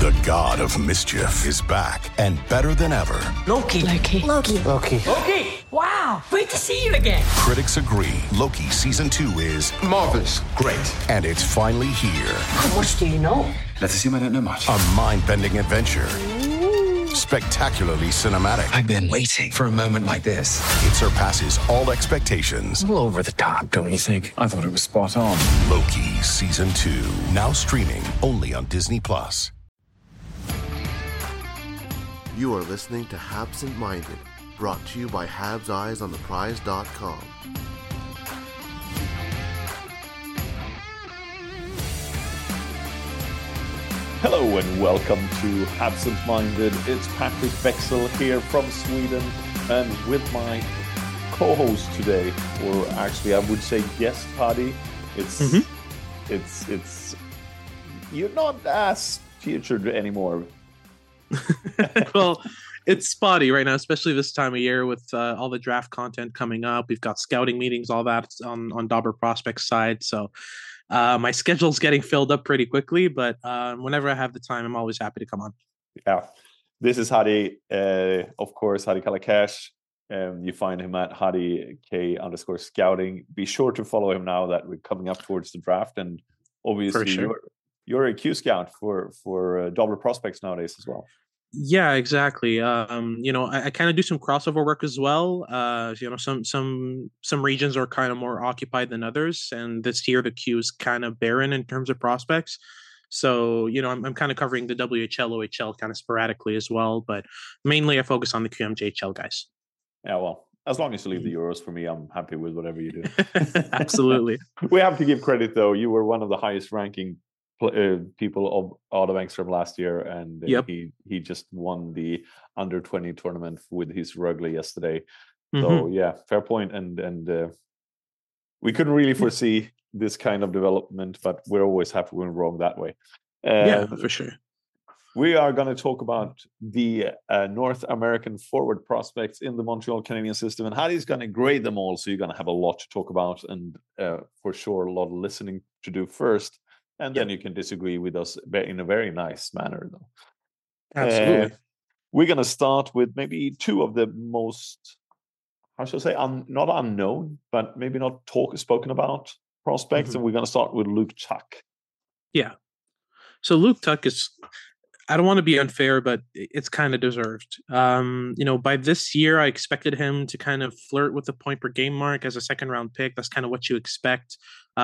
The god of mischief is back and better than ever. Loki. Wow, great to see you again. Critics agree Loki Season 2 is marvelous. Great. And it's finally here. How much do you know? Let's assume I don't know much. A mind-bending adventure. Spectacularly cinematic. I've been waiting for a moment like this. It surpasses all expectations. A little over the top, don't you think? I thought it was spot on. Loki Season 2. Now streaming only on Disney+. You are listening to Habsent Minded, brought to you by HabsEyesOnThePrize.com. Hello and welcome to Absent Minded. It's Patrick Bexel here from Sweden, and with my co-host today, or actually I would say guest, Hadi. It's you're not as featured anymore. Well, it's spotty right now, especially this time of year with all the draft content coming up. We've got scouting meetings, all that on Dobber Prospects side. So my schedule's getting filled up pretty quickly, but whenever I have the time, I'm always happy to come on. Yeah, this is Hadi, of course, Hadi Kalakash. You find him at HadiK_scouting. Be sure to follow him now that we're coming up towards the draft, and obviously you're a Q scout for Dobber Prospects nowadays as well. Yeah, exactly. I kind of do some crossover work as well. Some regions are kind of more occupied than others, and this year the queue is kind of barren in terms of prospects. So, I'm kind of covering the WHL, OHL kind of sporadically as well, but mainly I focus on the QMJHL guys. Yeah, well, as long as you leave the Euros for me, I'm happy with whatever you do. Absolutely. We have to give credit, though. You were one of the highest ranking people of Ottawa Engström last year, and he just won the under-20 tournament with his Rögle yesterday. So yeah, fair point. And we couldn't really foresee this kind of development, but we're always happy when we're wrong that way. Yeah, for sure. We are going to talk about the North American forward prospects in the Montreal Canadiens system, and Hadi's going to grade them all, so you're going to have a lot to talk about, and for sure a lot of listening to do first. And then you can disagree with us in a very nice manner, though. Absolutely. We're going to start with maybe two of the most, how should I say, not unknown, but maybe not spoken about prospects. And we're going to start with Luke Tuch. Yeah. So Luke Tuch is, I don't want to be unfair, but it's kind of deserved. By this year, I expected him to kind of flirt with the point per game mark as a second round pick. That's kind of what you expect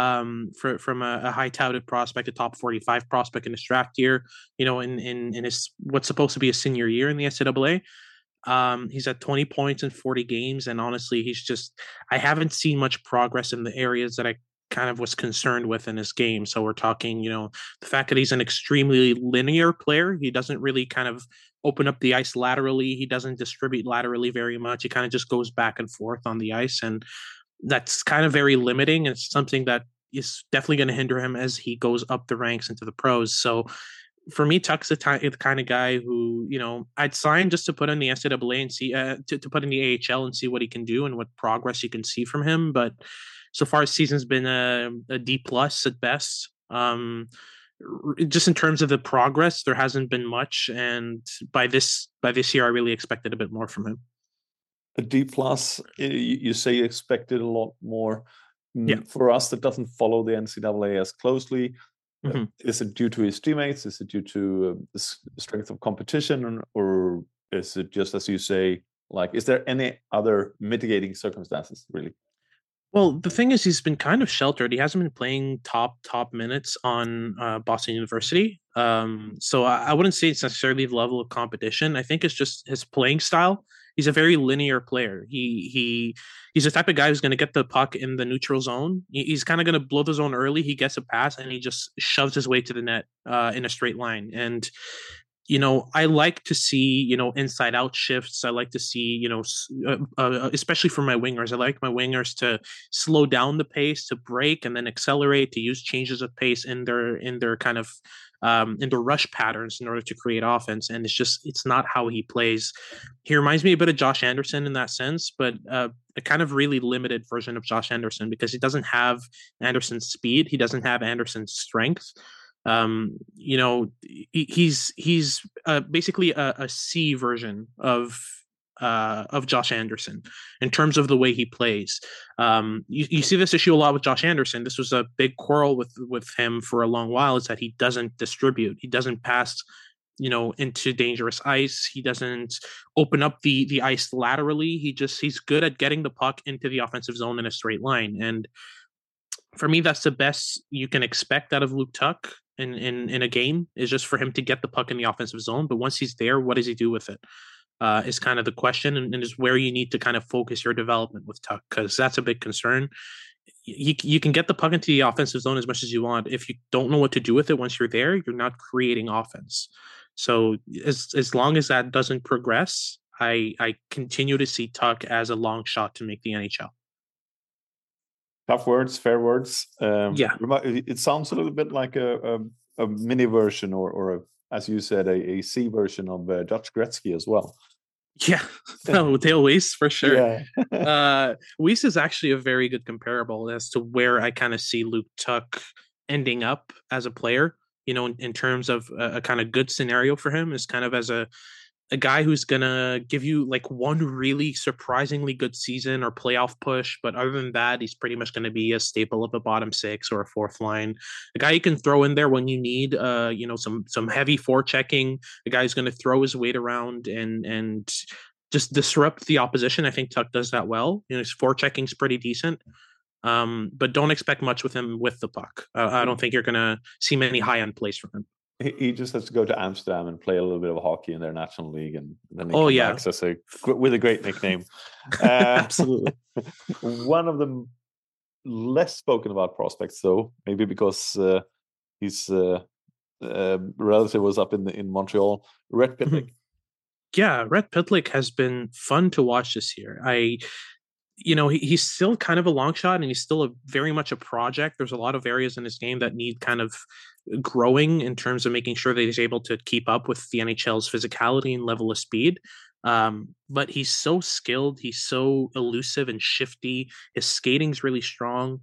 from a high touted prospect, a top 45 prospect in his draft year, in his what's supposed to be a senior year in the NCAA. He's at 20 points in 40 games. And honestly, I haven't seen much progress in the areas that I kind of was concerned with in his game. So we're talking, the fact that he's an extremely linear player. He doesn't really kind of open up the ice laterally. He doesn't distribute laterally very much. He kind of just goes back and forth on the ice. And that's kind of very limiting. It's something that is definitely going to hinder him as he goes up the ranks into the pros. So for me, Tuch's the kind of guy who, I'd sign just to put in the NCAA and see, to put in the AHL and see what he can do and what progress you can see from him. But so far, his season's been a D+ at best. Just in terms of the progress, there hasn't been much. And by this year, I really expected a bit more from him. A D+, you say you expected a lot more. Yeah. For us that doesn't follow the NCAA as closely, is it due to his teammates? Is it due to the strength of competition? Or is it just, as you say, is there any other mitigating circumstances, really? Well, the thing is, he's been kind of sheltered. He hasn't been playing top minutes on Boston University. So I wouldn't say it's necessarily the level of competition. I think it's just his playing style. He's a very linear player. He's the type of guy who's going to get the puck in the neutral zone. He's kind of going to blow the zone early. He gets a pass and he just shoves his way to the net in a straight line. And I like to see, inside out shifts. I like to see, especially for my wingers, I like my wingers to slow down the pace, to break and then accelerate, to use changes of pace in their kind of in their rush patterns in order to create offense. And it's not how he plays. He reminds me a bit of Josh Anderson in that sense, but a kind of really limited version of Josh Anderson, because he doesn't have Anderson's speed. He doesn't have Anderson's strength. He's basically a C version of Josh Anderson in terms of the way he plays. You see this issue a lot with Josh Anderson. This was a big quarrel with him for a long while, is that he doesn't distribute. He doesn't pass, into dangerous ice. He doesn't open up the ice laterally. He's good at getting the puck into the offensive zone in a straight line. And for me, that's the best you can expect out of Luke Tuch in a game, is just for him to get the puck in the offensive zone. But once he's there, what does he do with it? Is kind of the question, and is where you need to kind of focus your development with Tuch, because that's a big concern. You can get the puck into the offensive zone as much as you want. If you don't know what to do with it once you're there, you're not creating offense. So as long as that doesn't progress, I continue to see Tuch as a long shot to make the NHL. Tough words, fair words. Yeah, it sounds a little bit like a mini version, or as you said, a C version of Josh Gretzky as well. Yeah, no, Dale Weiss for sure. Yeah. Weiss is actually a very good comparable as to where I kind of see Luke Tuch ending up as a player. In terms of a kind of good scenario for him, is kind of as a guy who's gonna give you like one really surprisingly good season or playoff push, but other than that, he's pretty much going to be a staple of a bottom six or a fourth line. A guy you can throw in there when you need, some heavy forechecking. A guy who's going to throw his weight around and just disrupt the opposition. I think Tuch does that well. His forechecking's pretty decent. But don't expect much with him with the puck. I don't think you're going to see many high-end plays from him. He just has to go to Amsterdam and play a little bit of hockey in their national league, and then he with a great nickname. Absolutely. One of the less spoken about prospects, though, maybe because his relative was up in Montreal, Rhett Pitlick. Yeah, Rhett Pitlick has been fun to watch this year. He's still kind of a long shot, and he's still very much a project. There's a lot of areas in his game that need kind of growing in terms of making sure that he's able to keep up with the NHL's physicality and level of speed. But he's so skilled. He's so elusive and shifty. His skating's really strong.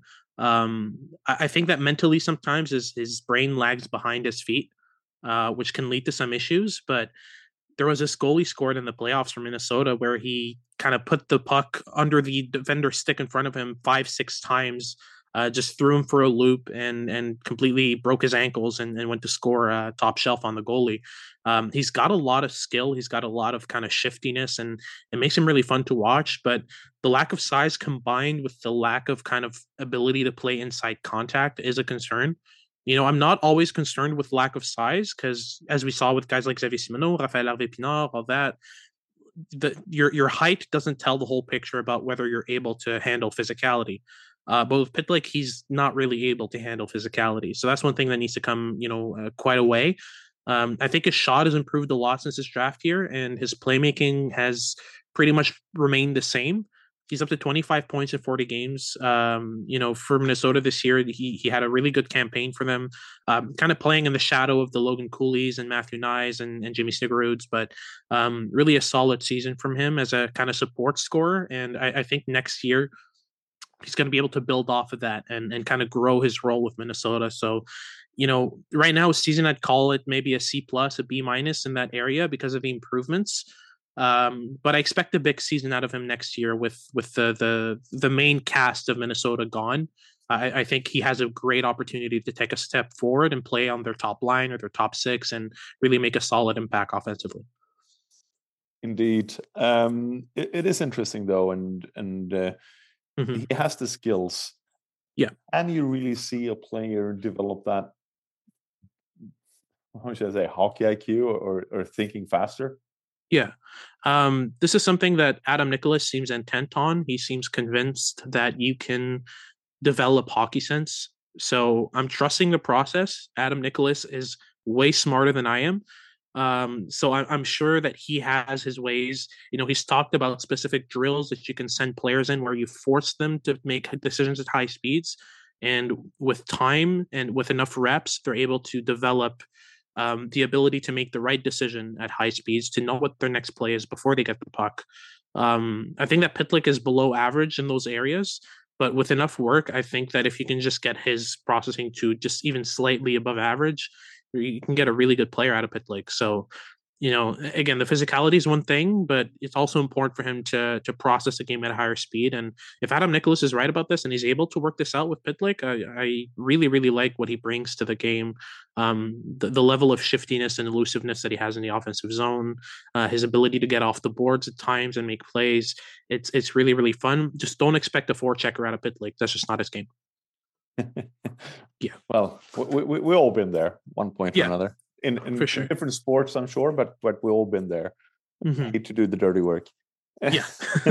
I think that mentally sometimes his brain lags behind his feet, which can lead to some issues. But there was this goal he scored in the playoffs for Minnesota where he kind of put the puck under the defender's stick in front of him 5-6 times, just threw him for a loop and completely broke his ankles and went to score top shelf on the goalie. He's got a lot of skill. He's got a lot of kind of shiftiness, and it makes him really fun to watch. But the lack of size combined with the lack of kind of ability to play inside contact is a concern. I'm not always concerned with lack of size, because as we saw with guys like Xavier Simoneau, Raphaël Harvey-Pinard, all that, your height doesn't tell the whole picture about whether you're able to handle physicality. But with Pitlick, he's not really able to handle physicality. So that's one thing that needs to come, quite a way. I think his shot has improved a lot since his draft year, and his playmaking has pretty much remained the same. He's up to 25 points in 40 games. For Minnesota this year, he had a really good campaign for them, kind of playing in the shadow of the Logan Cooleys and Matthew Nyes and Jimmy Sniggeruds, but really a solid season from him as a kind of support scorer. And I think next year he's going to be able to build off of that and kind of grow his role with Minnesota. So, right now, his season, I'd call it maybe a C+, a B- in that area because of the improvements. But I expect a big season out of him next year with the main cast of Minnesota gone. I think he has a great opportunity to take a step forward and play on their top line or their top six and really make a solid impact offensively. Indeed. It is interesting though, and he has the skills. Yeah. Can you really see a player develop that, how should I say, hockey IQ or thinking faster? Yeah. This is something that Adam Nicholas seems intent on. He seems convinced that you can develop hockey sense. So I'm trusting the process. Adam Nicholas is way smarter than I am. So I'm sure that he has his ways. He's talked about specific drills that you can send players in where you force them to make decisions at high speeds. And with time and with enough reps, they're able to develop the ability to make the right decision at high speeds, to know what their next play is before they get the puck. I think that Pitlick is below average in those areas, But with enough work, I think that if you can just get his processing to just even slightly above average, you can get a really good player out of Pitlick. So, again, the physicality is one thing, but it's also important for him to process the game at a higher speed. And if Adam Nicholas is right about this and he's able to work this out with Pitlick, I really, really like what he brings to the game. The level of shiftiness and elusiveness that he has in the offensive zone, his ability to get off the boards at times and make plays. It's really, really fun. Just don't expect a forechecker out of Pitlick. That's just not his game. Yeah. Well, we all been there one point or another. In for sure. Different sports, I'm sure, but we've all been there. Need to do the dirty work. Yeah,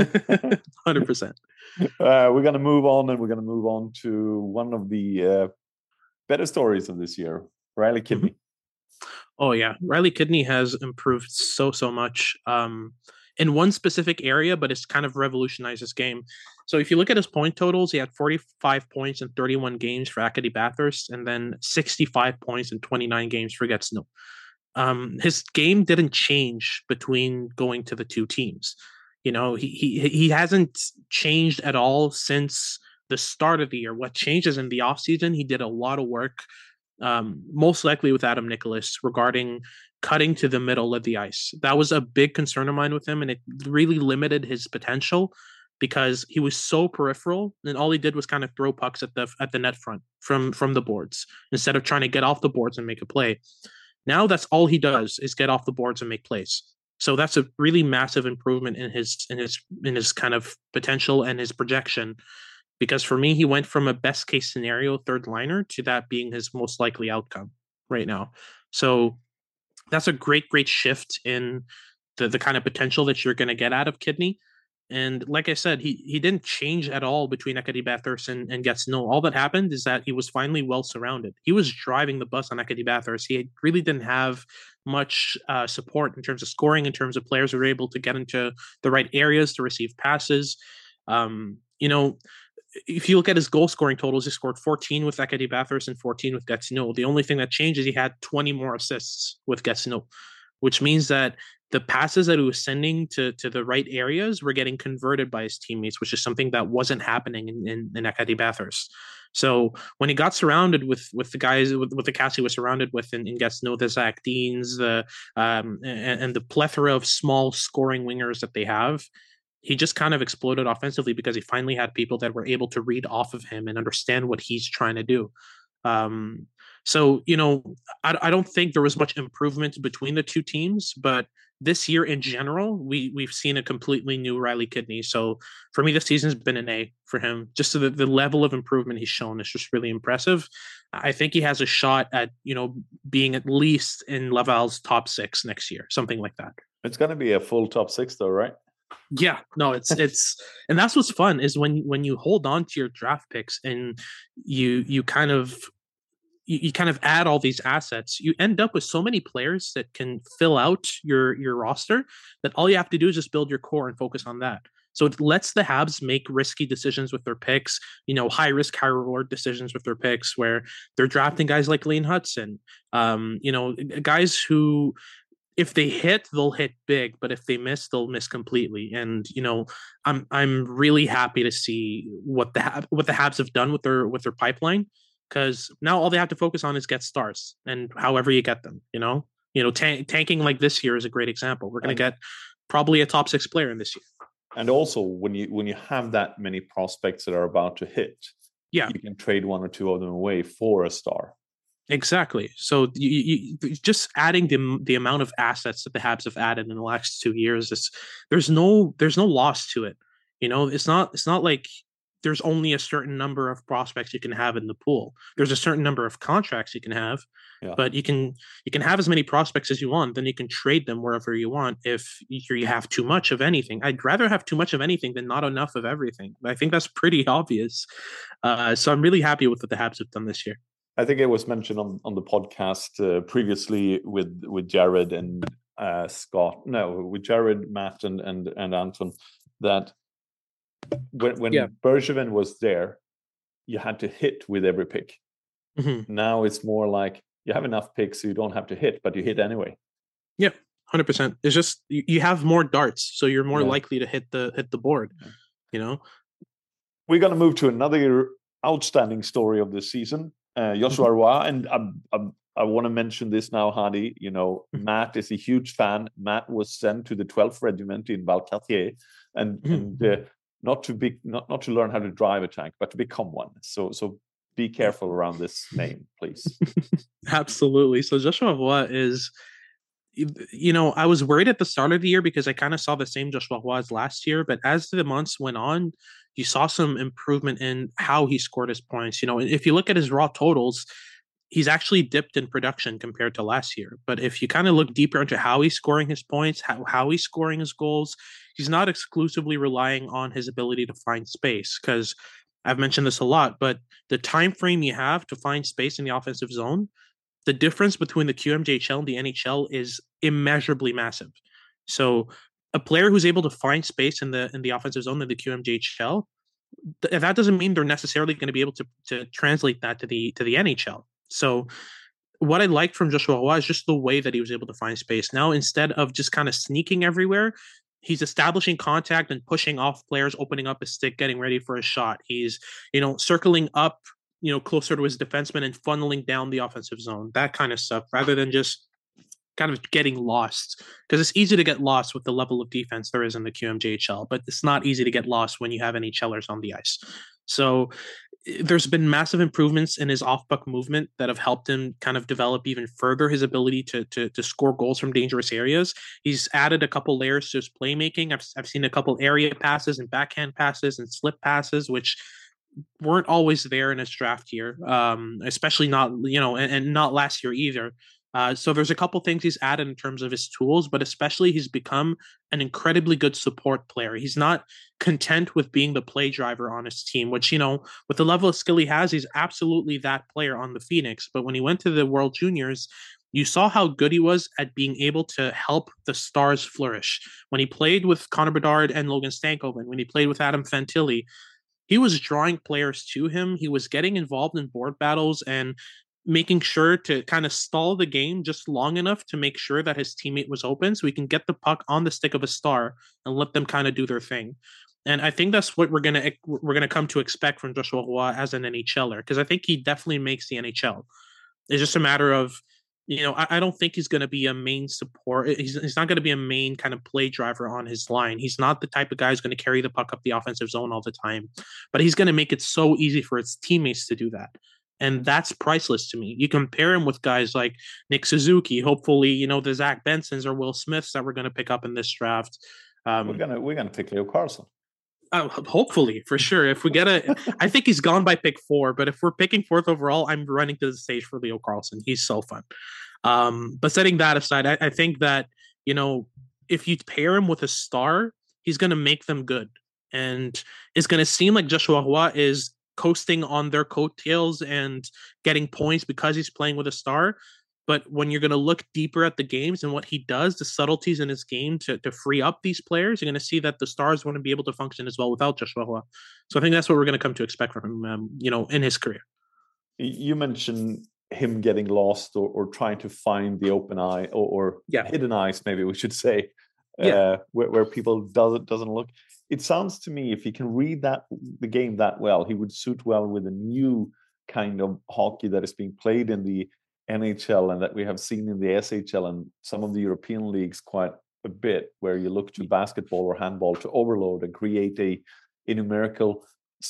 100%. We're going to move on, and we're going to move on to one of the better stories of this year, Riley Kidney. Oh yeah, Riley Kidney has improved so much in one specific area, but it's kind of revolutionized his game. So if you look at his point totals, he had 45 points in 31 games for Acadie Bathurst, and then 65 points in 29 games for Gatineau. His game didn't change between going to the two teams. He hasn't changed at all since the start of the year. What changes in the offseason, he did a lot of work, most likely with Adam Nicholas, regarding cutting to the middle of the ice. That was a big concern of mine with him, and it really limited his potential because he was so peripheral, and all he did was kind of throw pucks at the net front from the boards instead of trying to get off the boards and make a play. Now that's all he does is get off the boards and make plays. So that's a really massive improvement in his kind of potential and his projection. Because for me, he went from a best case scenario third liner to that being his most likely outcome right now. So that's a great shift in the kind of potential that you're going to get out of Kidney. And like I said, he didn't change at all between Acadie Bathurst and Gatineau. All that happened is that he was finally well surrounded. He was driving the bus on Acadie Bathurst. He really didn't have much support in terms of scoring, in terms of players who were able to get into the right areas to receive passes. If you look at his goal scoring totals, he scored 14 with Acadie Bathurst and 14 with Gatineau. The only thing that changed is he had 20 more assists with Gatineau, which means that the passes that he was sending to the right areas were getting converted by his teammates, which is something that wasn't happening in Acadie Bathurst. So when he got surrounded with the guys, with the cast he was surrounded with in Gatineau, the Zach Deans, and the plethora of small scoring wingers that they have, he just kind of exploded offensively because he finally had people that were able to read off of him and understand what he's trying to do. So, I don't think there was much improvement between the two teams, but this year in general, we've seen a completely new Riley Kidney. So for me, this season's been an A for him. Just so the level of improvement he's shown is just really impressive. I think he has a shot at, being at least in Laval's top 6 next year, something like that. It's going to be a full top 6 though, right? Yeah, no, it's and that's what's fun is when you hold on to your draft picks and you kind of add all these assets, you end up with so many players that can fill out your roster that all you have to do is just build your core and focus on that. So it lets the Habs make risky decisions with their picks, high risk, high reward decisions with their picks where they're drafting guys like Lane Hudson, guys who, if they hit, they'll hit big, but if they miss, they'll miss completely. And I'm really happy to see what the Habs have done with their pipeline, because now all they have to focus on is get stars, and however you get them, tanking like this year is a great example. We're going to get probably a top 6 player in this year. And also, when you have that many prospects that are about to hit, you can trade one or two of them away for a star. Exactly. So you just adding the amount of assets that the Habs have added in the last 2 years, there's no loss to it. It's not like there's only a certain number of prospects you can have in the pool. There's a certain number of contracts you can have, but you can have as many prospects as you want. Then you can trade them wherever you want. If you have too much of anything, I'd rather have too much of anything than not enough of everything. I think that's pretty obvious. So I'm really happy with what the Habs have done this year. I think it was mentioned on the podcast previously with Jared and Scott. No, with Jared, Matt, and Anton, that when Bergevin was there, you had to hit with every pick. Mm-hmm. Now it's more like you have enough picks, so you don't have to hit, but you hit anyway. Yeah, 100%. It's just you have more darts, so you're more likely to hit the board. We're going to move to another outstanding story of this season, Joshua Roy. And I want to mention this now, Hadi. You know, Matt is a huge fan. Matt was sent to the 12th Regiment in Valcartier, and not to learn how to drive a tank, but to become one. So be careful around this name, please. Absolutely. So Joshua Roy is, you know, I was worried at the start of the year because I kind of saw the same Joshua Roy as last year, but as the months went on, you saw some improvement in how he scored his points. You know, if you look at his raw totals, he's actually dipped in production compared to last year. But if you kind of look deeper into how he's scoring his points, how he's scoring his goals, he's not exclusively relying on his ability to find space, because I've mentioned this a lot, but the time frame you have to find space in the offensive zone, the difference between the QMJHL and the NHL is immeasurably massive. So a player who's able to find space in the offensive zone in the QMJHL, that doesn't mean they're necessarily going to be able to translate that to the NHL. So what I liked from Joshua Roy is just the way that he was able to find space. Now, instead of just kind of sneaking everywhere, he's establishing contact and pushing off players, opening up his stick, getting ready for a shot. He's, you know, circling up, you know, closer to his defenseman and funneling down the offensive zone, that kind of stuff, rather than just kind of getting lost. Because it's easy to get lost with the level of defense there is in the QMJHL, but it's not easy to get lost when you have NHLers on the ice. So there's been massive improvements in his off-puck movement that have helped him kind of develop even further his ability to score goals from dangerous areas. He's added a couple layers to his playmaking. I've seen a couple area passes and backhand passes and slip passes, which weren't always there in his draft year, especially not, you know, and not last year either. So there's a couple things he's added in terms of his tools, but especially he's become an incredibly good support player. He's not content with being the play driver on his team, which, you know, with the level of skill he has, he's absolutely that player on the Phoenix. But when he went to the World Juniors, you saw how good he was at being able to help the Stars flourish. When he played with Connor Bedard and Logan Stankoven, when he played with Adam Fantilli, he was drawing players to him. He was getting involved in board battles and making sure to kind of stall the game just long enough to make sure that his teammate was open so he can get the puck on the stick of a star and let them kind of do their thing. And I think that's what we're gonna come to expect from Joshua Roy as an NHLer, because I think he definitely makes the NHL. It's just a matter of, you know, I don't think he's going to be a main support. He's not going to be a main kind of play driver on his line. He's not the type of guy who's going to carry the puck up the offensive zone all the time, but he's going to make it so easy for his teammates to do that. And that's priceless to me. You compare him with guys like Nick Suzuki, hopefully, you know, the Zach Bensons or Will Smiths that we're going to pick up in this draft. We're gonna pick Leo Carlson. Hopefully, for sure. If we get I think he's gone by pick 4, but if we're picking 4th overall, I'm running to the stage for Leo Carlson. He's so fun. But setting that aside, I think that, you know, if you pair him with a star, he's going to make them good. And it's going to seem like Joshua Roy is coasting on their coattails and getting points because he's playing with a star. But when you're going to look deeper at the games and what he does, the subtleties in his game to free up these players, you're going to see that the Stars want to be able to function as well without Joshua Roy. So I think that's what we're going to come to expect from him, you know, in his career. You mentioned him getting lost or trying to find the open eye or hidden eyes, maybe we should say, where people doesn't look. It sounds to me, if he can read the game that well, he would suit well with a new kind of hockey that is being played in the NHL and that we have seen in the SHL and some of the European leagues quite a bit, where you look to basketball or handball to overload and create a numerical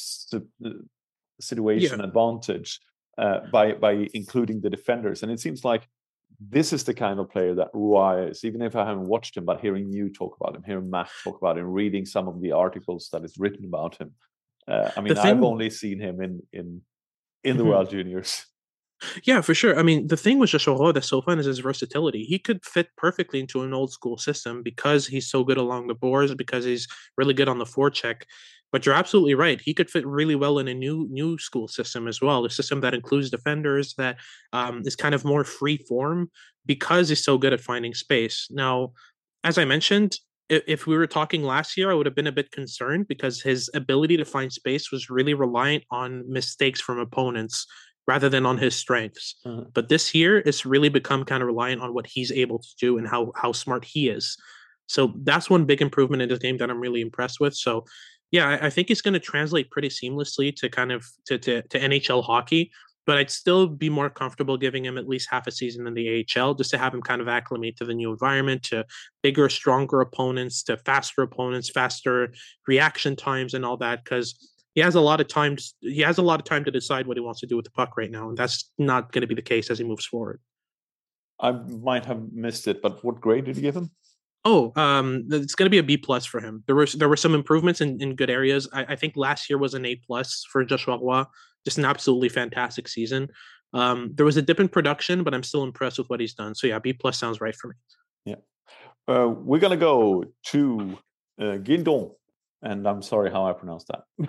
situation advantage by including the defenders. And it seems like this is the kind of player that Roy is, even if I haven't watched him, but hearing you talk about him, hearing Matt talk about him, reading some of the articles that is written about him. I've only seen him in the World Juniors. Yeah, for sure. I mean, the thing with Joshua Roy that's so fun is his versatility. He could fit perfectly into an old school system because he's so good along the boards, because he's really good on the forecheck. But you're absolutely right. He could fit really well in a new school system as well, a system that includes defenders, that is kind of more free form because he's so good at finding space. Now, as I mentioned, if we were talking last year, I would have been a bit concerned because his ability to find space was really reliant on mistakes from opponents rather than on his strengths. But this year, it's really become kind of reliant on what he's able to do and how smart he is. So that's one big improvement in his game that I'm really impressed with. So Yeah, I think it's going to translate pretty seamlessly to kind of to NHL hockey. But I'd still be more comfortable giving him at least half a season in the AHL just to have him kind of acclimate to the new environment, to bigger, stronger opponents, to faster opponents, faster reaction times, and all that. Because he has a lot of time. He has a lot of time to decide what he wants to do with the puck right now, and that's not going to be the case as he moves forward. I might have missed it, but what grade did you give him? Oh, it's going to be a B plus for him. There were some improvements in good areas. I think last year was an A plus for Joshua Roy. Just an absolutely fantastic season. There was a dip in production, but I'm still impressed with what he's done. So yeah, B plus sounds right for me. Yeah, we're gonna go to Guindon, and I'm sorry how I pronounced that.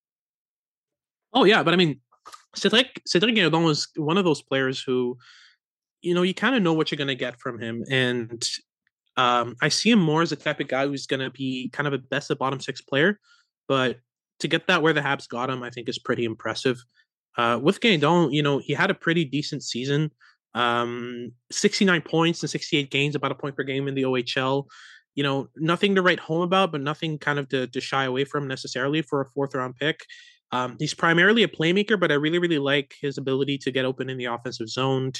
Oh yeah, but I mean, Cédric Guindon was one of those players who, you kind of know what you're going to get from him, and I see him more as the type of guy who's going to be kind of a best of bottom six player, but to get that where the Habs got him, I think is pretty impressive. With Guindon, he had a pretty decent season. 69 points and 68 games, about a point per game in the OHL. Nothing to write home about, but nothing kind of to shy away from necessarily for a 4th round pick. He's primarily a playmaker, but I really, really like his ability to get open in the offensive zone.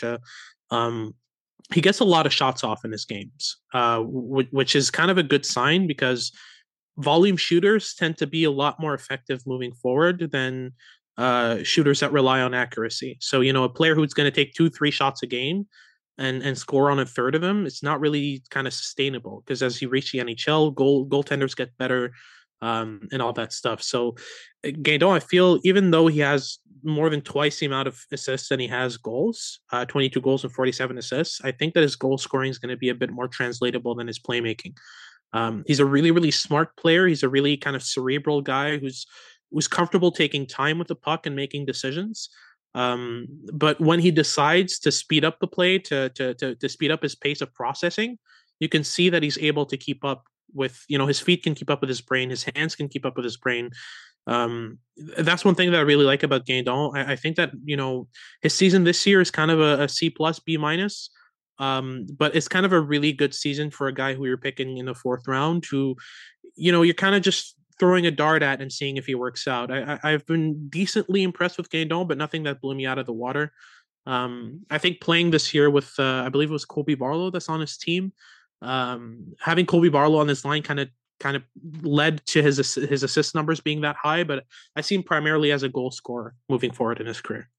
He gets a lot of shots off in his games, which is kind of a good sign because volume shooters tend to be a lot more effective moving forward than shooters that rely on accuracy. So, a player who's going to take 2-3 shots a game and score on a third of them, it's not really kind of sustainable because as you reach the NHL, goaltenders get better and all that stuff. So Guindon, I feel, even though he has more than twice the amount of assists than he has goals, 22 goals and 47 assists, I think that his goal scoring is going to be a bit more translatable than his playmaking. He's a really, really smart player. He's a really kind of cerebral guy who's comfortable taking time with the puck and making decisions. But when he decides to speed up the play, to speed up his pace of processing, you can see that he's able to keep up with, his feet can keep up with his brain, his hands can keep up with his brain. That's one thing that I really like about Guindon. I think that, his season this year is kind of a C plus, B minus. But it's kind of a really good season for a guy who you're picking in the 4th round who, you're kind of just throwing a dart at and seeing if he works out. I've been decently impressed with Guindon, but nothing that blew me out of the water. I think playing this year with, I believe it was Colby Barlow that's on his team. Having Colby Barlow on this line kind of led to his assist numbers being that high, but I see him primarily as a goal scorer moving forward in his career.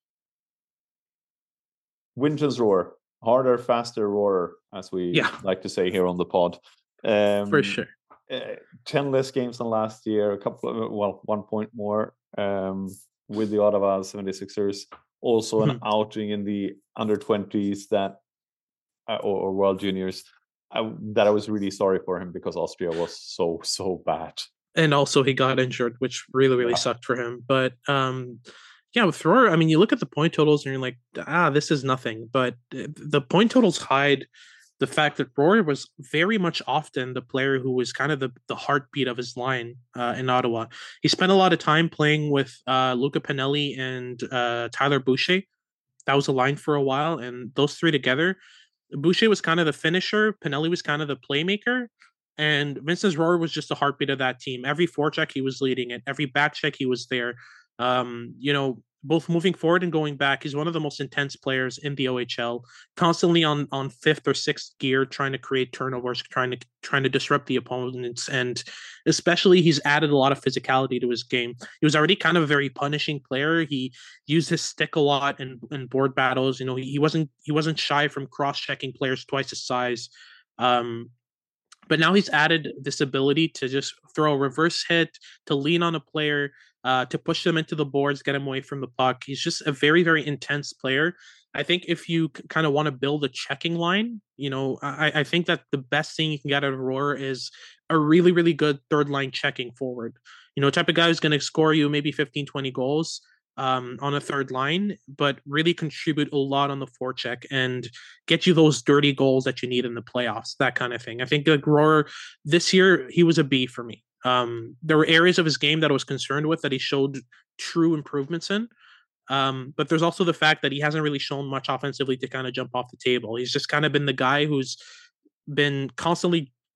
Winton's Roar. Harder, faster roar, as we like to say here on the pod. For sure. 10 less games than last year, 1 point more with the Ottawa 76ers. Also an outing in the under 20s or World Juniors that I was really sorry for him because Austria was so bad. And also he got injured, which really, really sucked for him. But with Roar, I mean, you look at the point totals and you're like, this is nothing. But the point totals hide the fact that Roar was very much often the player who was kind of the heartbeat of his line in Ottawa. He spent a lot of time playing with Luca Pinelli and Tyler Boucher. That was a line for a while. And those three together, Boucher was kind of the finisher. Pinelli was kind of the playmaker. And Vincent Roar was just the heartbeat of that team. Every forecheck, he was leading it. Every back check, he was there. Both moving forward and going back, he's one of the most intense players in the OHL, constantly on 5th or 6th gear, trying to create turnovers, trying to disrupt the opponents. And especially he's added a lot of physicality to his game. He was already kind of a very punishing player. He used his stick a lot in board battles. He wasn't shy from cross-checking players twice his size. But now he's added this ability to just throw a reverse hit, to lean on a player, to push them into the boards, get him away from the puck. He's just a very, very intense player. I think if you kind of want to build a checking line, I think that the best thing you can get out of Roar is a really, really good third line checking forward. Type of guy who's going to score you maybe 15, 20 goals on a third line, but really contribute a lot on the forecheck and get you those dirty goals that you need in the playoffs, that kind of thing. I think like Roar this year, he was a B for me. There were areas of his game that I was concerned with that he showed true improvements in. But there's also the fact that he hasn't really shown much offensively to kind of jump off the table. He's just kind of been the guy who's been constantly,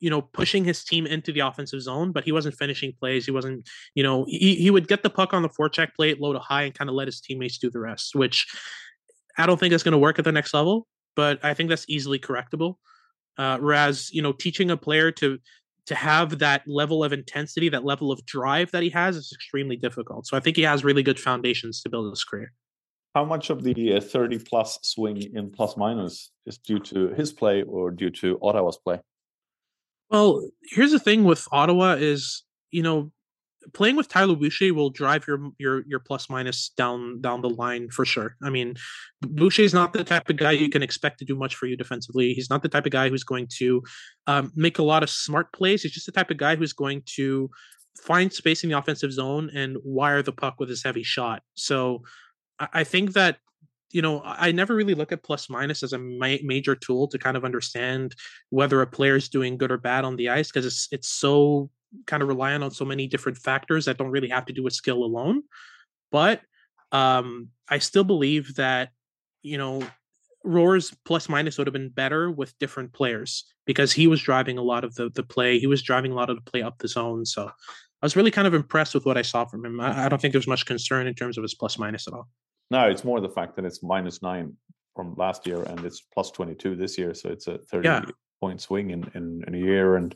pushing his team into the offensive zone, but he wasn't finishing plays. He wasn't, he would get the puck on the forecheck, play it low to high, and kind of let his teammates do the rest, which I don't think is going to work at the next level, but I think that's easily correctable. Whereas, teaching a player to have that level of intensity, that level of drive that he has is extremely difficult. So I think he has really good foundations to build his career. How much of the 30-plus swing in plus-minus is due to his play or due to Ottawa's play? Well, here's the thing with Ottawa is, playing with Tyler Boucher will drive your plus-minus down the line for sure. I mean, Boucher is not the type of guy you can expect to do much for you defensively. He's not the type of guy who's going to make a lot of smart plays. He's just the type of guy who's going to find space in the offensive zone and wire the puck with his heavy shot. So I think that, I never really look at plus minus as a major tool to kind of understand whether a player is doing good or bad on the ice, because it's so kind of reliant on so many different factors that don't really have to do with skill alone. But I still believe that, Roar's plus minus would have been better with different players because he was driving a lot of the play. He was driving a lot of the play up the zone. So I was really kind of impressed with what I saw from him. I don't think there's much concern in terms of his plus minus at all. No, it's more the fact that it's -9 from last year and it's +22 this year. So it's a 30-point swing in a year. And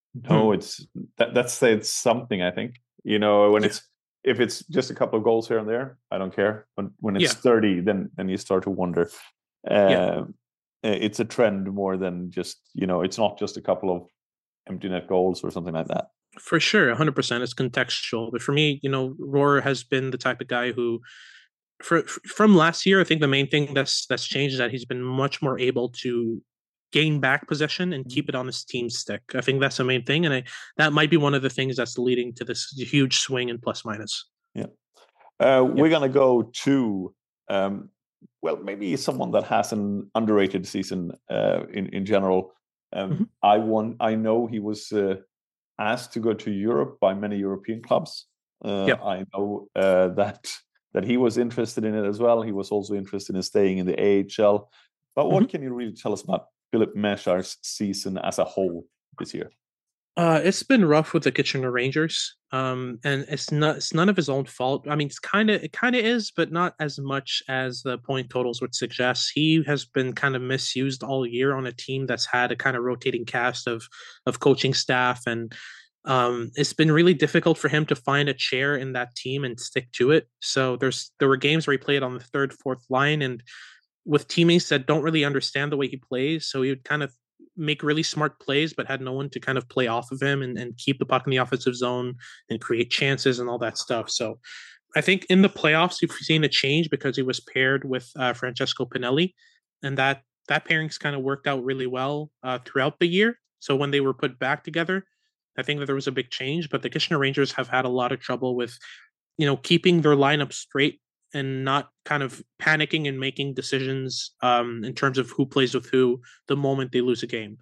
it's something, I think. If it's just a couple of goals here and there, I don't care. But when it's 30, then you start to wonder. It's a trend more than just, it's not just a couple of empty net goals or something like that. For sure, 100%. It's contextual. But for me, Roar has been the type of guy who, from last year, I think the main thing that's changed is that he's been much more able to gain back possession and keep it on his team stick. I think that's the main thing, and that might be one of the things that's leading to this huge swing in plus minus. We're gonna go to maybe someone that has an underrated season in general. I know he was asked to go to Europe by many European clubs. I know that he was interested in it as well. He was also interested in staying in the AHL. But what can you really tell us about Filip Mesar's season as a whole this year? It's been rough with the Kitchener Rangers, and it's none of his own fault. I mean, it kind of is, but not as much as the point totals would suggest. He has been kind of misused all year on a team that's had a kind of rotating cast of coaching staff, and it's been really difficult for him to find a chair in that team and stick to it. So there were games where he played on the third, fourth line, and with teammates that don't really understand the way he plays. So he would kind of make really smart plays, but had no one to kind of play off of him and keep the puck in the offensive zone and create chances and all that stuff. So I think in the playoffs, you've seen a change because he was paired with Francesco Pinelli, and that pairing's kind of worked out really well throughout the year. So when they were put back together, I think that there was a big change, but the Kitchener Rangers have had a lot of trouble with, keeping their lineup straight and not kind of panicking and making decisions in terms of who plays with who the moment they lose a game.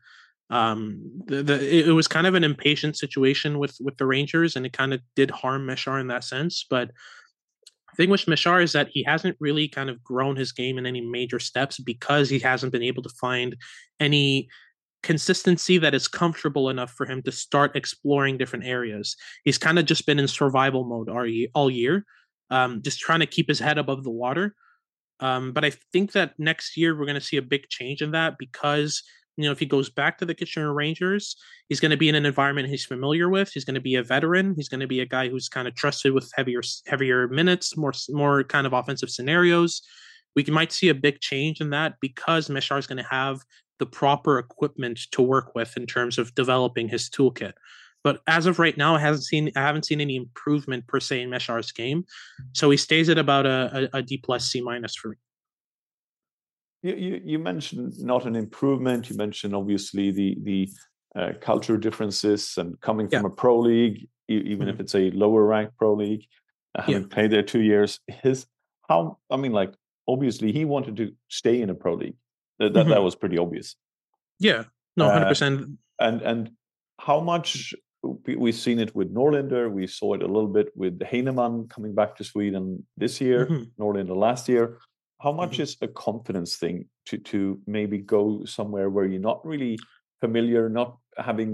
It was kind of an impatient situation with the Rangers, and it kind of did harm Mesar in that sense. But the thing with Mesar is that he hasn't really kind of grown his game in any major steps because he hasn't been able to find any consistency that is comfortable enough for him to start exploring different areas. He's kind of just been in survival mode all year. Just trying to keep his head above the water. But I think that next year we're going to see a big change in that because, if he goes back to the Kitchener Rangers, he's going to be in an environment he's familiar with. He's going to be a veteran. He's going to be a guy who's kind of trusted with heavier minutes, more kind of offensive scenarios. We might see a big change in that because Mesar is going to have the proper equipment to work with in terms of developing his toolkit. But as of right now, I haven't seen any improvement per se in Mesar's game. So he stays at about a D plus C minus for me. You mentioned not an improvement. You mentioned obviously the culture differences and coming from a pro league, even if it's a lower ranked pro league, having played there 2 years. Obviously he wanted to stay in a pro league. That was pretty obvious. Yeah, no, 100%. And how much? We've seen it with Norlinder. We saw it a little bit with Heinemann coming back to Sweden this year, Norlinder last year. How much is a confidence thing to maybe go somewhere where you're not really familiar, not having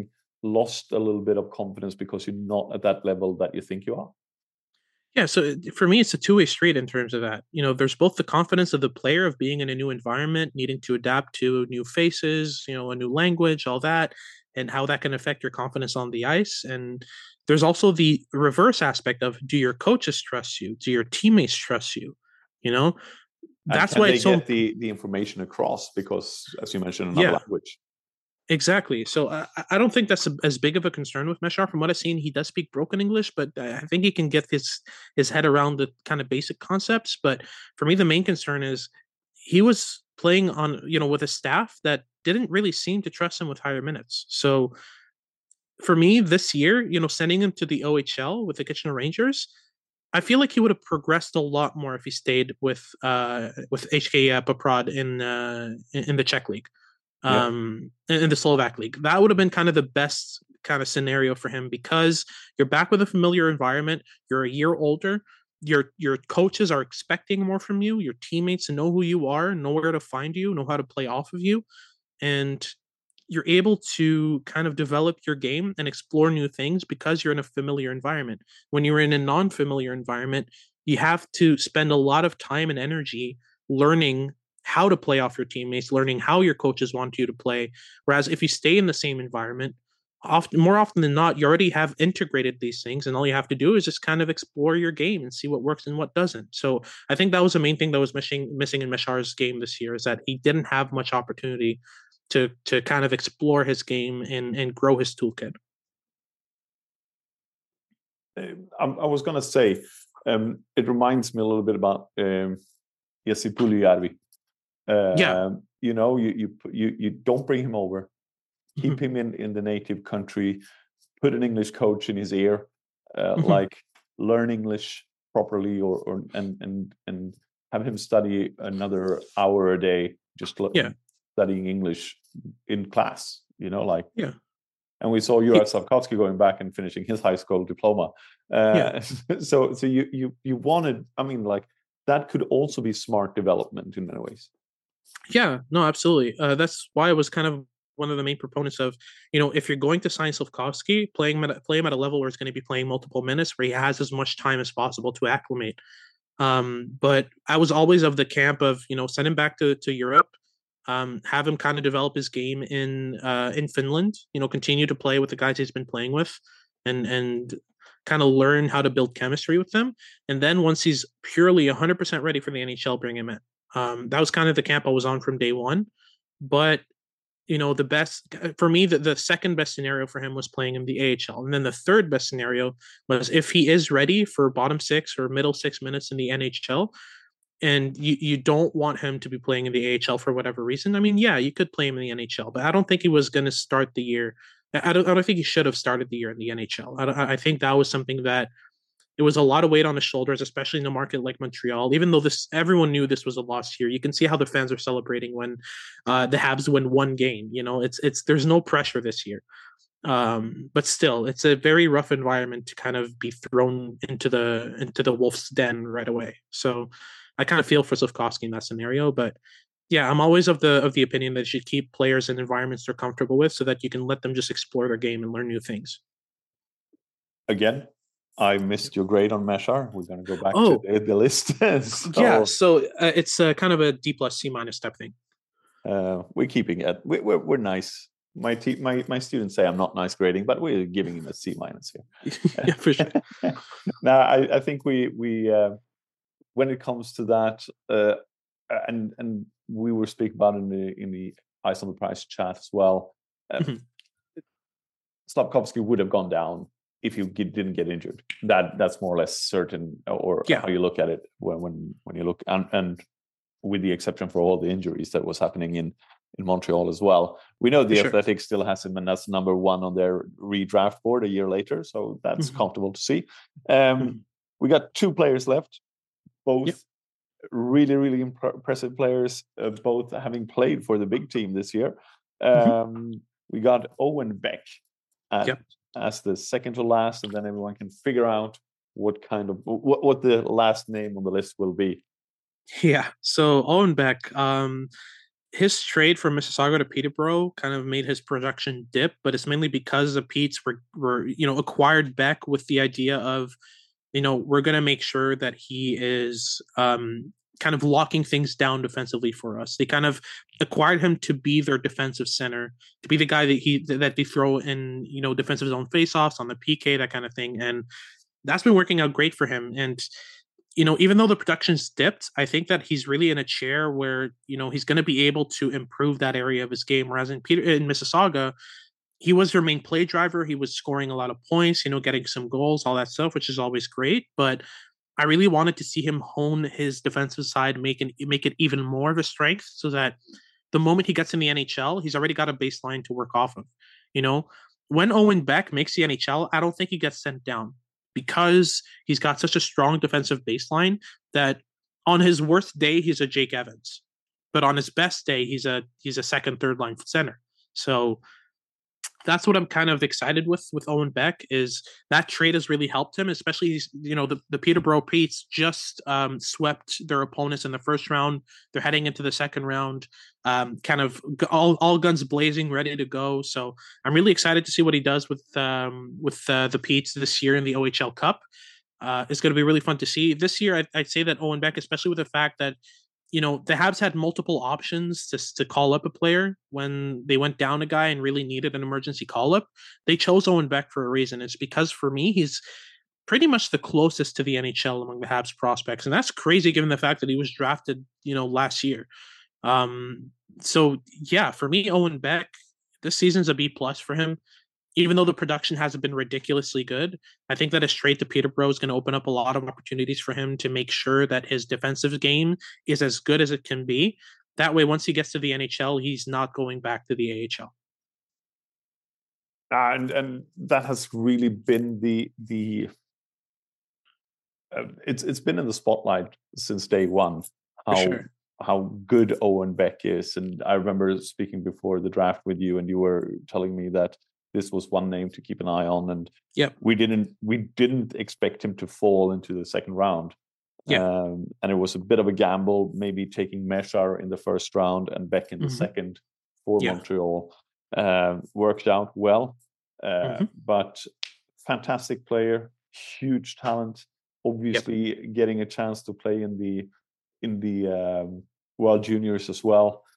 lost a little bit of confidence because you're not at that level that you think you are? Yeah, so for me, it's a two-way street in terms of that. There's both the confidence of the player of being in a new environment, needing to adapt to new faces, a new language, all that, and how that can affect your confidence on the ice. And there's also the reverse aspect of, do your coaches trust you? Do your teammates trust you? That's why it's so get the information across, because, as you mentioned, another language. Exactly. So I don't think that's as big of a concern with Meshar. From what I've seen, he does speak broken English, but I think he can get his head around the kind of basic concepts. But for me, the main concern is he was playing on, with a staff that didn't really seem to trust him with higher minutes. So for me, this year, sending him to the OHL with the Kitchener Rangers, I feel like he would have progressed a lot more if he stayed with HK Poprad in the Czech league. In the Slovak league. That would have been kind of the best kind of scenario for him, because you're back with a familiar environment. You're a year older. Your coaches are expecting more from you. Your teammates know who you are, know where to find you, know how to play off of you. And you're able to kind of develop your game and explore new things because you're in a familiar environment. When you're in a non-familiar environment, you have to spend a lot of time and energy learning how to play off your teammates, learning how your coaches want you to play. Whereas if you stay in the same environment, more often than not, you already have integrated these things, and all you have to do is just kind of explore your game and see what works and what doesn't. So I think that was the main thing that was missing in Meshar's game this year, is that he didn't have much opportunity to kind of explore his game and grow his toolkit. I was going to say, it reminds me a little bit about Jesse Puljujärvi. You don't bring him over, keep him in the native country, put an English coach in his ear, like learn English properly, and have him study another hour a day, just studying English in class, and we saw Juraj Slavkovsky going back and finishing his high school diploma. So you wanted, that could also be smart development in many ways. Yeah, no, absolutely. That's why I was kind of one of the main proponents of, if you're going to sign Slavkovsky, play him at a level where he's going to be playing multiple minutes, where he has as much time as possible to acclimate. But I was always of the camp of, send him back to Europe, have him kind of develop his game in Finland, continue to play with the guys he's been playing with, and kind of learn how to build chemistry with them. And then once he's purely 100% ready for the NHL, bring him in. That was kind of the camp I was on from day one. But, the best for me, the second best scenario for him was playing in the AHL. And then the third best scenario was if he is ready for bottom 6 or middle 6 minutes in the NHL, and you don't want him to be playing in the AHL for whatever reason. You could play him in the NHL, but I don't think he was going to start the year. I don't think he should have started the year in the NHL. I think that was something that it was a lot of weight on his shoulders, especially in a market like Montreal. Even though everyone knew this was a lost year, you can see how the fans are celebrating when the Habs win one game. There's no pressure this year, but still, it's a very rough environment to kind of be thrown into the wolf's den right away. So I kind of feel for Slavkovsky in that scenario, but yeah, I'm always of the opinion that you should keep players in environments they're comfortable with, so that you can let them just explore their game and learn new things. Again, I missed your grade on Meshar. We're going to go back to the list. So it's kind of a D+ C- type thing. We're keeping it. We're nice. My students say I'm not nice grading, but we're giving him a C- here. Yeah, for sure. Now, I think we when it comes to that, and we were speaking about in the Ice on the Price chat as well. Slavkovsky would have gone down if you didn't get injured. That's more or less certain, or how you look at it when you look, and with the exception for all the injuries that was happening in Montreal as well. We know the Athletic still has him, and that's number 1 on their redraft board a year later, so that's comfortable to see. We got 2 players left, both really, really impressive players, both having played for the big team this year. We got Owen Beck as the second to last, and then everyone can figure out what the last name on the list will be. Yeah, so Owen Beck, his trade from Mississauga to Peterborough kind of made his production dip, but it's mainly because the Petes were acquired Beck with the idea of, we're going to make sure that he is kind of locking things down defensively for us. They kind of acquired him to be their defensive center, to be the guy that they throw in, defensive zone faceoffs on the PK, that kind of thing. And that's been working out great for him. And, even though the production's dipped, I think that he's really in a chair where, he's going to be able to improve that area of his game. Whereas in Mississauga, he was their main play driver. He was scoring a lot of points, getting some goals, all that stuff, which is always great. But I really wanted to see him hone his defensive side, make it even more of a strength, so that the moment he gets in the NHL, he's already got a baseline to work off of. When Owen Beck makes the NHL, I don't think he gets sent down, because he's got such a strong defensive baseline that on his worst day, he's a Jake Evans, but on his best day, he's a second, third line center. So that's what I'm kind of excited with Owen Beck, is that trade has really helped him, especially, the Peterborough Petes just swept their opponents in the first round. They're heading into the second round, kind of all guns blazing, ready to go. So I'm really excited to see what he does with the Petes this year in the OHL Cup. It's going to be really fun to see. This year, I'd say that Owen Beck, especially with the fact that, the Habs had multiple options to call up a player when they went down a guy and really needed an emergency call-up. They chose Owen Beck for a reason. It's because, for me, he's pretty much the closest to the NHL among the Habs prospects. And that's crazy given the fact that he was drafted, last year. So, yeah, for me, Owen Beck, this season's a B+ for him. Even though the production hasn't been ridiculously good, I think that a trade to Peterborough is going to open up a lot of opportunities for him to make sure that his defensive game is as good as it can be. That way, once he gets to the NHL, he's not going back to the AHL. And that has really been it's been in the spotlight since day one, how good Owen Beck is. And I remember speaking before the draft with you, and you were telling me that this was one name to keep an eye on, and we didn't expect him to fall into the second round. And it was a bit of a gamble, maybe taking Meshar in the first round and Beck in the second for Montreal. Worked out well, but fantastic player, huge talent. Obviously, getting a chance to play in the World Juniors as well.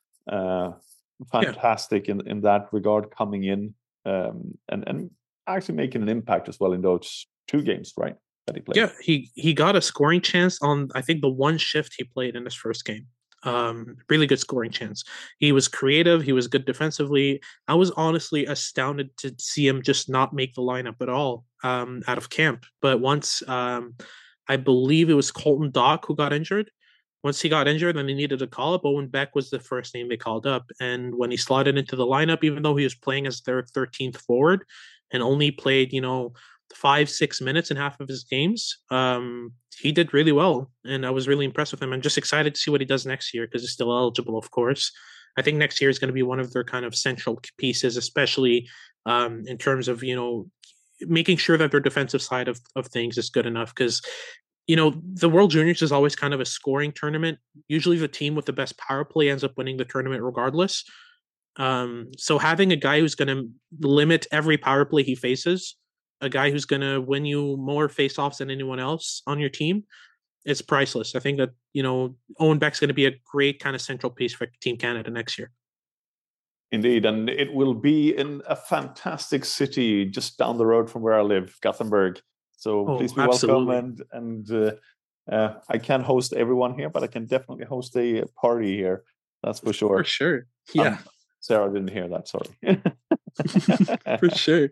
Fantastic in that regard, coming in. And actually making an impact as well in those 2 games, right, that he played. Yeah, he got a scoring chance on, I think, the one shift he played in his first game. Really good scoring chance. He was creative. He was good defensively. I was honestly astounded to see him just not make the lineup at all out of camp. But once, I believe it was Colton Dach who got injured. Once he got injured and they needed a call-up, Owen Beck was the first name they called up. And when he slotted into the lineup, even though he was playing as their 13th forward and only played, 5-6 minutes in half of his games, he did really well. And I was really impressed with him. I'm just excited to see what he does next year, because he's still eligible, of course. I think next year is going to be one of their kind of central pieces, especially in terms of, making sure that their defensive side of things is good enough, because the World Juniors is always kind of a scoring tournament. Usually the team with the best power play ends up winning the tournament regardless. So having a guy who's going to limit every power play he faces, a guy who's going to win you more faceoffs than anyone else on your team, it's priceless. I think that, Owen Beck's going to be a great kind of central piece for Team Canada next year. Indeed, and it will be in a fantastic city just down the road from where I live, Gothenburg. So please be welcome, and I can't host everyone here, but I can definitely host a party here. That's for sure. For sure, yeah. Sarah didn't hear that. Sorry. For sure.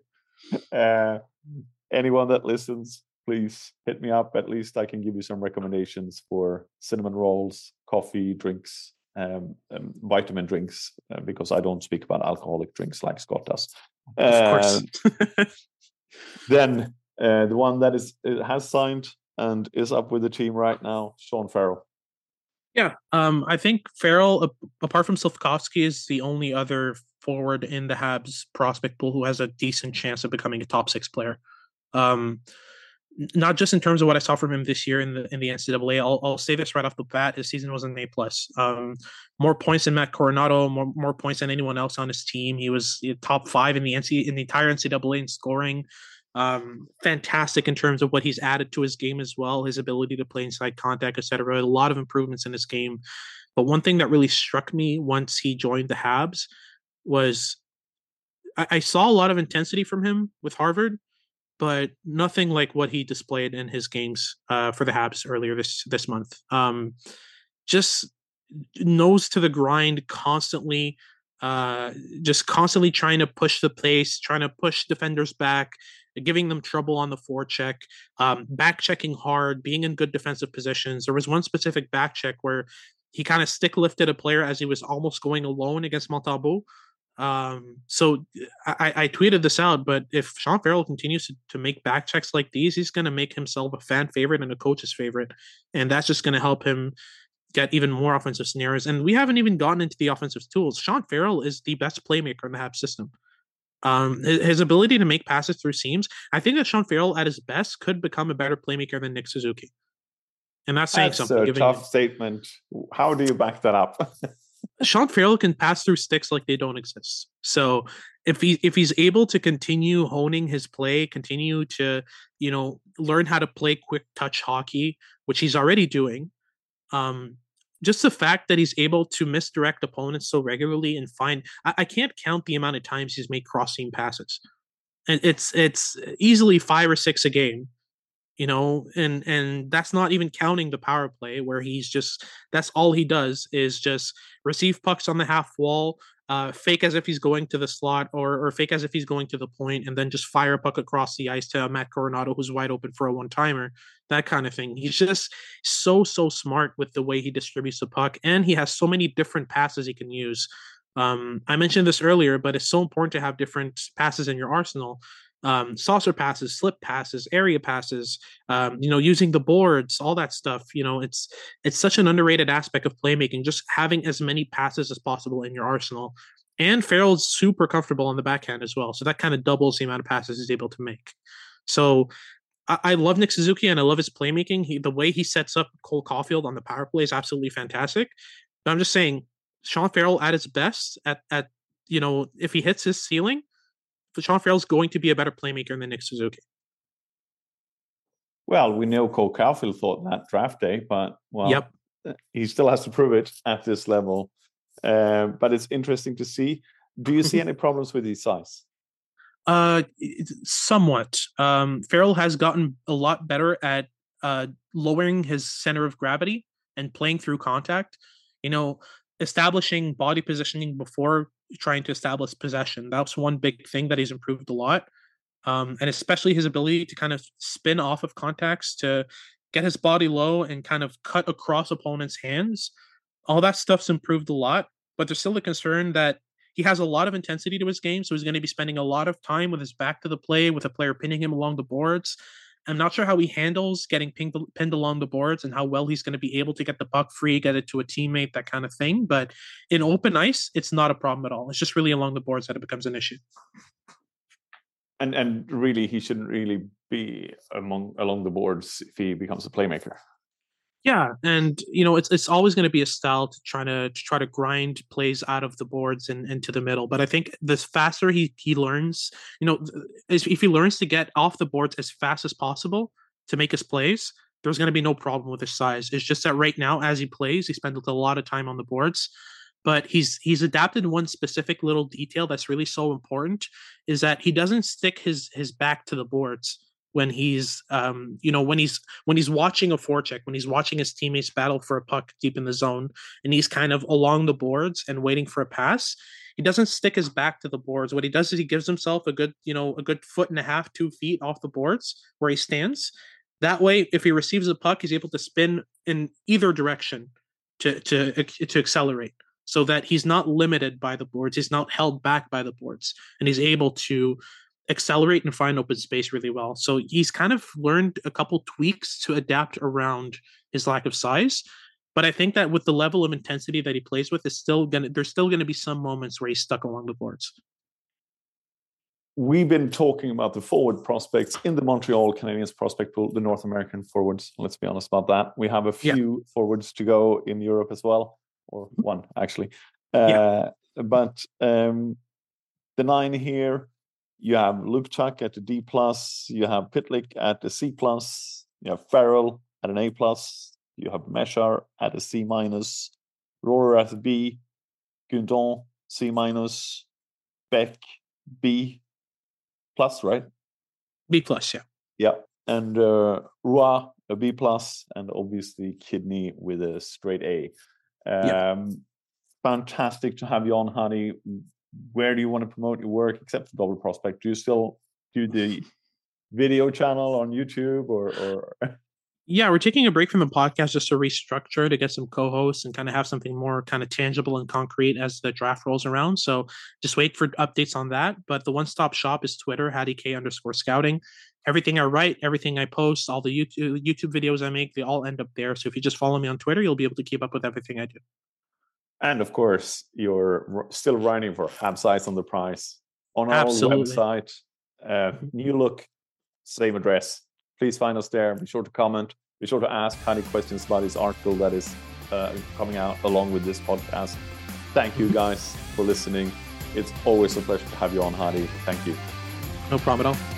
Anyone that listens, please hit me up. At least I can give you some recommendations for cinnamon rolls, coffee, drinks, vitamin drinks, because I don't speak about alcoholic drinks like Scott does. Of course. Then the one that has signed and is up with the team right now, Sean Farrell. Yeah, I think Farrell, apart from Slafkovsky, is the only other forward in the Habs prospect pool who has a decent chance of becoming a top 6 player. not just in terms of what I saw from him this year in the NCAA. I'll say this right off the bat: his season was an A+. More points than Matt Coronado, more points than anyone else on his team. He was top 5 in the entire NCAA in scoring. Fantastic in terms of what he's added to his game as well, his ability to play inside contact, etc. A lot of improvements in his game. But one thing that really struck me once he joined the Habs was I saw a lot of intensity from him with Harvard, but nothing like what he displayed in his games for the Habs earlier this month. Just nose to the grind, constantly trying to push the pace, trying to push defenders back, giving them trouble on the forecheck, back checking hard, being in good defensive positions. There was one specific back check where he kind of stick lifted a player as he was almost going alone against Montembeault. So I tweeted this out, but if Sean Farrell continues to make back checks like these, he's going to make himself a fan favorite and a coach's favorite. And that's just going to help him get even more offensive scenarios. And we haven't even gotten into the offensive tools. Sean Farrell is the best playmaker in the Habs system. His ability to make passes through seams, I think that Sean Farrell at his best could become a better playmaker than Nick Suzuki. And that's saying something. That's a tough statement. How do you back that up? Sean Farrell can pass through sticks like they don't exist. So if he's able to continue honing his play, continue to, learn how to play quick touch hockey, which he's already doing, just the fact that he's able to misdirect opponents so regularly and find, I can't count the amount of times he's made cross-seam passes. And it's easily 5 or 6 a game. And that's not even counting the power play where that's all he does is just receive pucks on the half wall, fake as if he's going to the slot or fake as if he's going to the point, and then just fire a puck across the ice to Matt Coronado, who's wide open for a one-timer, that kind of thing. He's just so smart with the way he distributes the puck, and he has so many different passes he can use. I mentioned this earlier, but it's so important to have different passes in your arsenal. Saucer passes, slip passes, area passes, using the boards, all that stuff. It's such an underrated aspect of playmaking, just having as many passes as possible in your arsenal. And Farrell's super comfortable on the backhand as well. So that kind of doubles the amount of passes he's able to make. So I love Nick Suzuki and I love his playmaking. The way he sets up Cole Caulfield on the power play is absolutely fantastic. But I'm just saying, Sean Farrell at his best, at if he hits his ceiling, Sean Farrell's going to be a better playmaker than Nick Suzuki. Well, we know Cole Caulfield thought that draft day, but he still has to prove it at this level. But it's interesting to see. Do you see any problems with his size? Somewhat. Farrell has gotten a lot better at lowering his center of gravity and playing through contact. Establishing body positioning before trying to establish possession. That's one big thing that he's improved a lot. And especially his ability to kind of spin off of contacts to get his body low and kind of cut across opponents' hands. All that stuff's improved a lot, but there's still a concern that he has a lot of intensity to his game, so he's going to be spending a lot of time with his back to the play, with a player pinning him along the boards. I'm not sure how he handles getting pinned along the boards and how well he's going to be able to get the puck free, get it to a teammate, that kind of thing. But in open ice, it's not a problem at all. It's just really along the boards that it becomes an issue. And really, he shouldn't really be along the boards if he becomes a playmaker. Yeah, and it's always going to be a style to try to grind plays out of the boards and into the middle. But I think the faster he learns, if he learns to get off the boards as fast as possible to make his plays, there's going to be no problem with his size. It's just that right now, as he plays, he spends a lot of time on the boards. But he's adapted one specific little detail that's really so important, is that he doesn't stick his back to the boards when he's when he's watching a forecheck, when he's watching his teammates battle for a puck deep in the zone, and he's kind of along the boards and waiting for a pass. He doesn't stick his back to the boards. What he does is he gives himself a good 1.5 2 feet off the boards where he stands. That way, if he receives a puck, he's able to spin in either direction to accelerate, so that he's not limited by the boards. He's not held back by the boards, and he's able to accelerate and find open space really well. So he's kind of learned a couple tweaks to adapt around his lack of size. But I think that with the level of intensity that he plays with, there's still going to be some moments where he's stuck along the boards. we've been talking about the forward prospects in the Montreal Canadiens prospect pool, the North American forwards. Let's be honest about that. We have a few forwards to go in Europe as well, or one actually. But the 9 here, you have Luke Tuck at a D+, you have Pitlick at a C+, you have Farrell at an A+, you have Meshar at a C-, Rohrer at a B, Gundon C-, Beck B+, right? B+, yeah. Yeah, and Roy a B+, and obviously Kidney with a straight A. Fantastic to have you on, Hadi. Where do you want to promote your work except for Double Prospect? Do you still do the video channel on YouTube or? Yeah, we're taking a break from the podcast just to restructure, to get some co-hosts and kind of have something more kind of tangible and concrete as the draft rolls around. So just wait for updates on that. But the one-stop shop is Twitter, HadiK_scouting. Everything I write, everything I post, all the YouTube videos I make, they all end up there. So if you just follow me on Twitter, you'll be able to keep up with everything I do. And of course, you're still writing for Habs Eyes on the Prize on our website. New look, same address. Please find us there. Be sure to comment. Be sure to ask Hadi questions about his article that is coming out along with this podcast. Thank you guys for listening. It's always a pleasure to have you on, Hadi. Thank you. No problem at all.